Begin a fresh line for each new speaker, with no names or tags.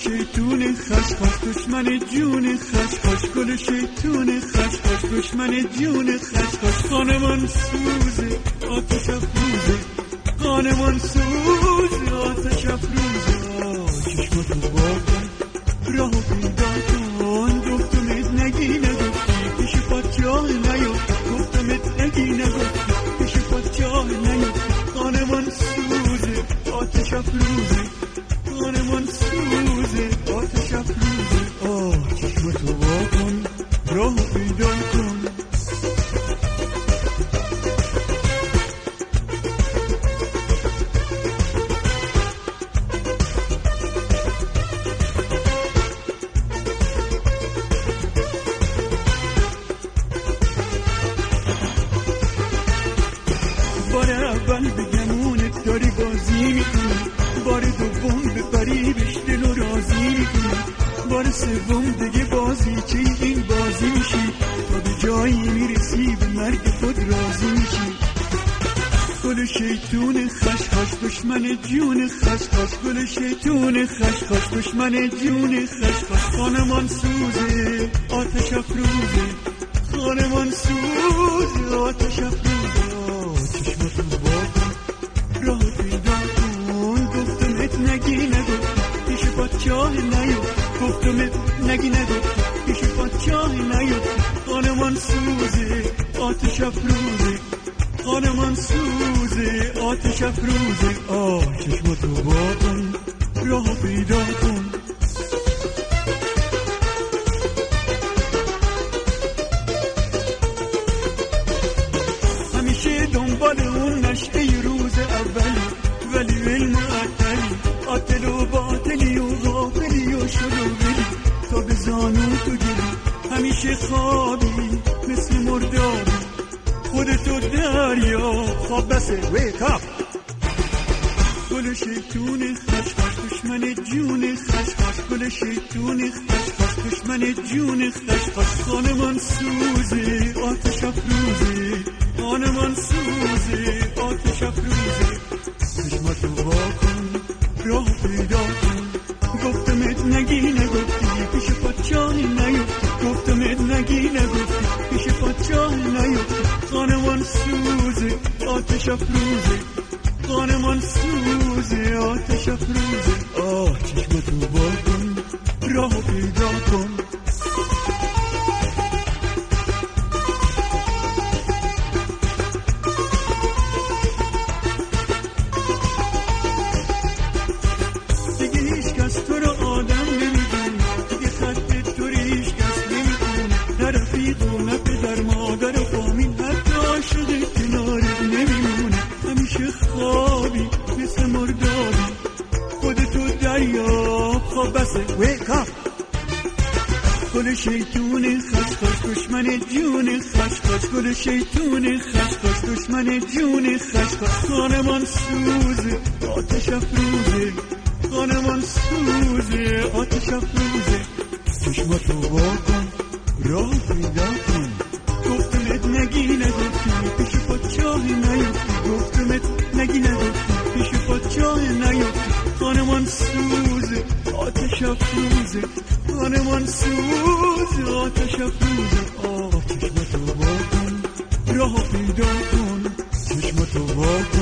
شیطون خشخاش دشمن جون خشخاش، گل شیطون خشخاش دشمن جون خشخاش. خانمان سوزه آتش افروزه، خانمان سوزه آتش افروزه. چشماتو باکن راهو پیدا کن، گفتمت نگی نگفتی پیش پادشاه نیفتی، گفتمت نگی نگفتی پیش پادشاه نیفتی. خانمان سوزه آتش افروزه، خانمان سوزه آتش افروزه. چشمتو باکن راهو پیدا کن. بار اول به گمونت داری بازی میکنی، بار دوم به قریبش دل و راضی میکنی، بار سوم دیگه بازی چی این بازی میشی، تا به جایی میرسی به مرگ خود راضی میشی. گل شیطون خشخاش دشمن جون خشخاش، گل شیطون خشخاش دشمن جون خشخاش. خانمان سوزه آتش افروزه، خانمان سوزه آتش افروزه. چشمتو باکن راه پیدا کن، گفتمت نگی نگفتی پیش پادشاه نیفتی، گفتمت نگی نگفتی پیش پادشاه نیفتی. خانمان سوزه آتش افروزه، خانمان سوزه آتش افروزه. چشمتو باکن راه پیدا کن. همیشه دنبال اون نشته روز اولی، ولی علم عطلی عطل و باطلی و غافلی و شلوغلی، تا به زانو تو گلی همیشه خوابی مثل مردابی، خودتو دریا خواب بسه ویک اپ. گل شیطون خشخاش دشمن جون خشخاش، گل شیطون خشخاش دشمن جون خشخاش. خانمان سوزه آتش افروزه، خانمان سوزه آتش افروزه. چشمتو واکن راه پیدا کن، گفتمت نگی نگفتی پیش پادشاه نیفتی، گفتمت نگی نگفتی پیش پادشاه نیفتی. خانمان سوزه آتش افروزه، خانمان سوزه آتش افروزه. چشمتو واکن راه پیدا کن. تو رو آدم نمیدونه، دیگه خط تو ریش کس نمیدونه، نه رفیق و نه پدر مادر و فامیل، حتی عاشق کنارت نمیمونه. همیشه خوابی مثل مردابی، خودتو دریا خواب بسه ویک اپ. گل شیطون خشخاش دشمن جون خشخاش، گل شیطون خشخاش دشمن جون خشخاش. خانمان سوزه آتش افروزه، خانمان سوزه آتش افروزه. چشمتو واکن راه پیدا کن، گفتمت نگی نگفتی پیش پادشاه نیفتی، گفتمت نگی نگفتی پیش پادشاه نیفتی. خانمان سوزه آتش افروزه، خانمان سوزه آتش افروزه. چشمتو واکن راه پیدا کن، چشمتو واکن